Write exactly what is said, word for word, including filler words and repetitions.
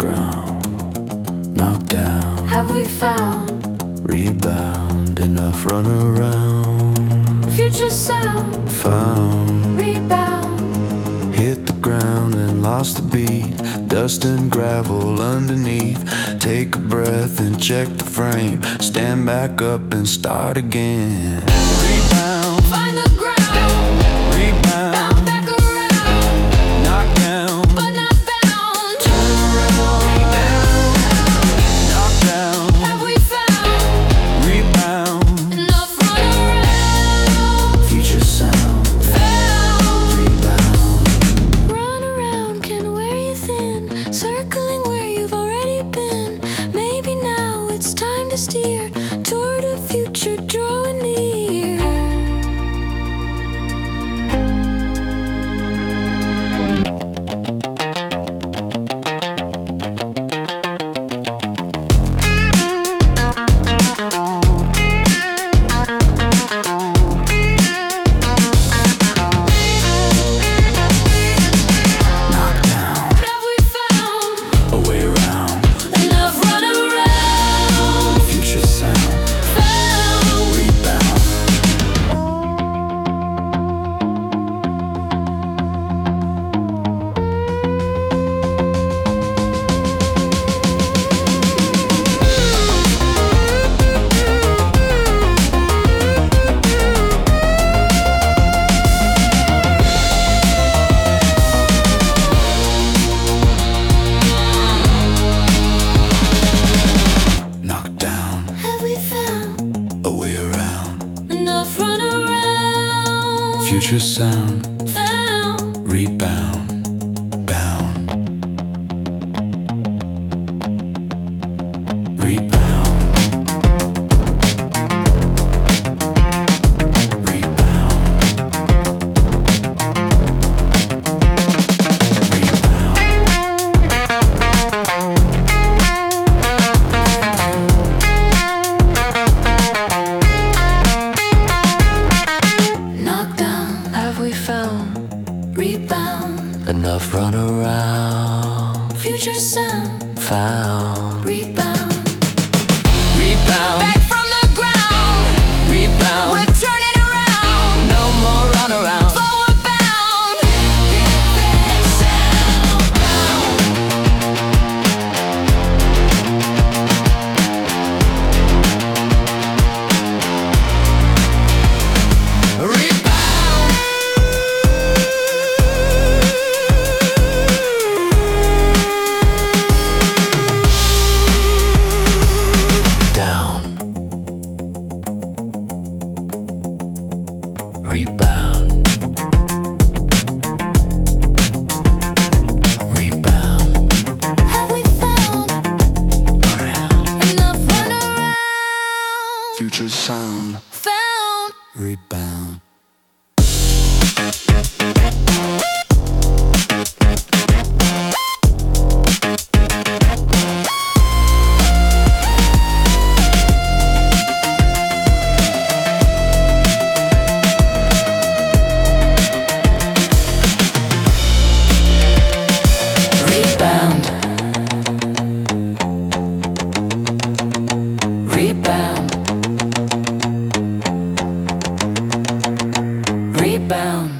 ground, knock down. Have we found Rebound, enough run around. future sound? Found, Rebound. hit the ground and lost the beat. Dust and gravel underneath. Take a breath and check the frame. Stand back up and start again. Rebound, Find the ground. rebound, Bound back around. knock down. But not bound. Turn around, rebound, knock down. Have we found Rebound, enough run around? future sound. Found. Rebound, Run around can wear you thin, circling where you've already been. Maybe now it's time to steer toward a future drawing near. knock down. Have we found A way around, enough run around? future sound. Found. Rebound, knock down. Have we found A way around, enough run around? future sound. Found. Rebound, bound. Rebound, rebound, rebound. Knock down. Have we found rebound? Enough run around, Future sound. found. Rebound. Rebound, Back from the ground. rebound. We're turning around. No more run around. Forward bound. Rebound, down. Rebound, rebound. Have we found enough run around? Future sound. Found. Rebound. Rebound. Rebound. Rebound.